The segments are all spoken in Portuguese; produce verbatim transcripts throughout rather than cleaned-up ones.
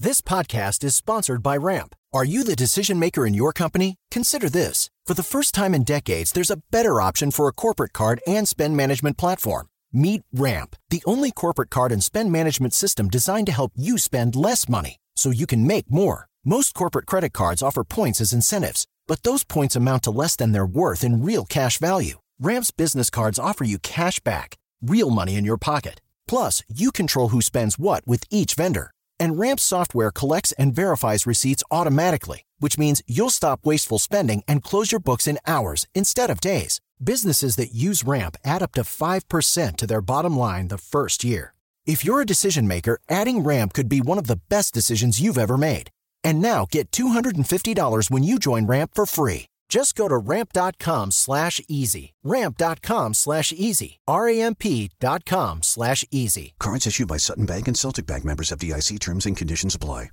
This podcast is sponsored by Ramp. Are you the decision maker in your company? Consider this. For the first time in decades, there's a better option for a corporate card and spend management platform. Meet Ramp, the only corporate card and spend management system designed to help you spend less money so you can make more. Most corporate credit cards offer points as incentives, but those points amount to less than their worth in real cash value. Ramp's business cards offer you cash back, real money in your pocket. Plus, you control who spends what with each vendor. And Ramp's software collects and verifies receipts automatically, which means you'll stop wasteful spending and close your books in hours instead of days. Businesses that use Ramp add up to five percent to their bottom line the first year. If you're a decision maker, adding Ramp could be one of the best decisions you've ever made. And now get two hundred fifty dollars when you join Ramp for free. Just go to ramp.com slash easy. Ramp.com slash easy. R-A-M-P.com slash easy. Cards issued by Sutton Bank and Celtic Bank, members F D I C. Terms and conditions apply.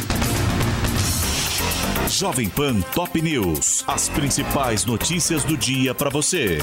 Jovem Pan Top News. As principais notícias do dia para você.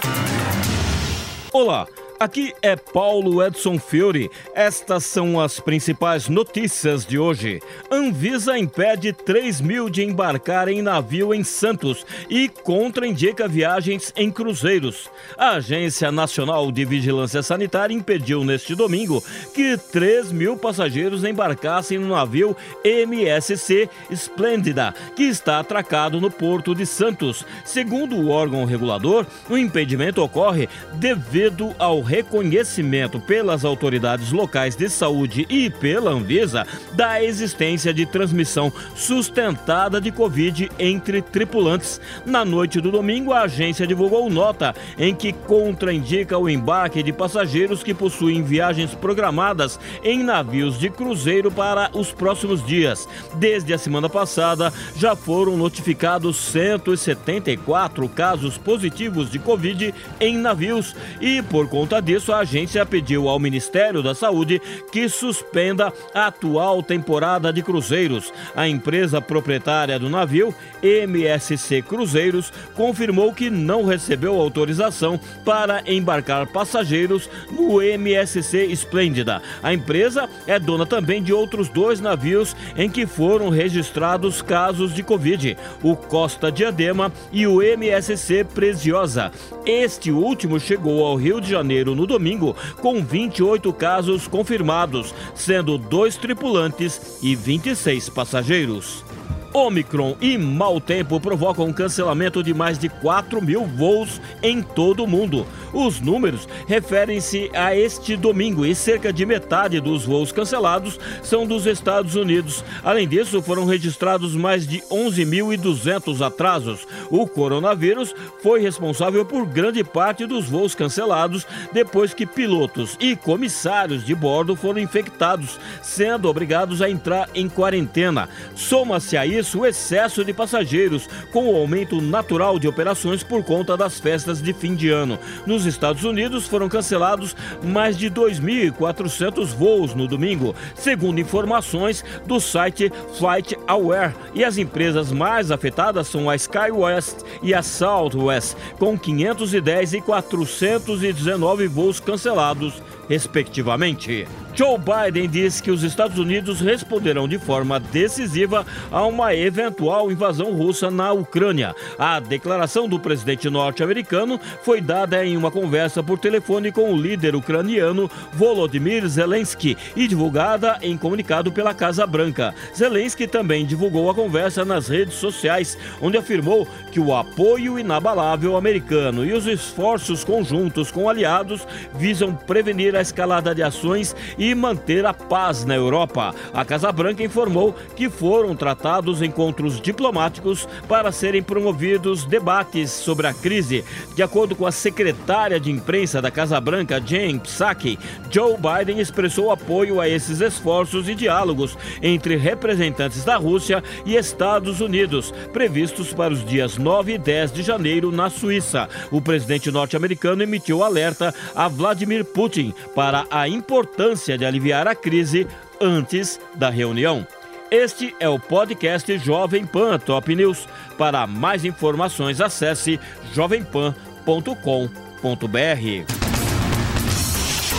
Olá, aqui é Paulo Edson Fiore. Estas são as principais notícias de hoje. Anvisa impede três mil de embarcar em navio em Santos e contraindica viagens em cruzeiros. A Agência Nacional de Vigilância Sanitária impediu neste domingo que três mil passageiros embarcassem no navio M S C Splendida, que está atracado no Porto de Santos. Segundo o órgão regulador, o impedimento ocorre devido ao reconhecimento pelas autoridades locais de saúde e pela Anvisa da existência de transmissão sustentada de Covid entre tripulantes. Na noite do domingo, a agência divulgou nota em que contraindica o embarque de passageiros que possuem viagens programadas em navios de cruzeiro para os próximos dias. Desde a semana passada, já foram notificados cento e setenta e quatro casos positivos de Covid em navios e, por conta disso, a agência pediu ao Ministério da Saúde que suspenda a atual temporada de cruzeiros. A empresa proprietária do navio, M S C Cruzeiros, confirmou que não recebeu autorização para embarcar passageiros no M S C Splendida. A empresa é dona também de outros dois navios em que foram registrados casos de Covid, o Costa Diadema e o M S C Preciosa. Este último chegou ao Rio de Janeiro no domingo com vinte e oito casos confirmados, sendo dois tripulantes e vinte e seis passageiros. Ômicron e mau tempo provocam um cancelamento de mais de quatro mil voos em todo o mundo. Os números referem-se a este domingo e cerca de metade dos voos cancelados são dos Estados Unidos. Além disso, foram registrados mais de onze mil e duzentos atrasos. O coronavírus foi responsável por grande parte dos voos cancelados depois que pilotos e comissários de bordo foram infectados, sendo obrigados a entrar em quarentena. Soma-se a isso o excesso de passageiros, com o aumento natural de operações por conta das festas de fim de ano. Nos Estados Unidos foram cancelados mais de dois mil e quatrocentos voos no domingo, segundo informações do site FlightAware, e as empresas mais afetadas são a SkyWest e a Southwest, com quinhentos e dez e quatrocentos e dezenove voos cancelados, respectivamente. Joe Biden diz que os Estados Unidos responderão de forma decisiva a uma eventual invasão russa na Ucrânia. A declaração do presidente norte-americano foi dada em uma conversa por telefone com o líder ucraniano Volodymyr Zelensky e divulgada em comunicado pela Casa Branca. Zelensky também divulgou a conversa nas redes sociais, onde afirmou que o apoio inabalável americano e os esforços conjuntos com aliados visam prevenir a escalada de ações e manter a paz na Europa. A Casa Branca informou que foram tratados encontros diplomáticos para serem promovidos debates sobre a crise. De acordo com a secretária de imprensa da Casa Branca, Jen Psaki, Joe Biden expressou apoio a esses esforços e diálogos entre representantes da Rússia e Estados Unidos, previstos para os dias nove e dez de janeiro na Suíça. O presidente norte-americano emitiu alerta a Vladimir Putin para a importância de aliviar a crise antes da reunião. Este é o podcast Jovem Pan Top News. Para mais informações, acesse jovem pan ponto com ponto br.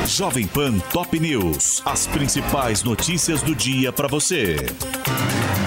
Jovem Pan Top News. As principais notícias do dia para você.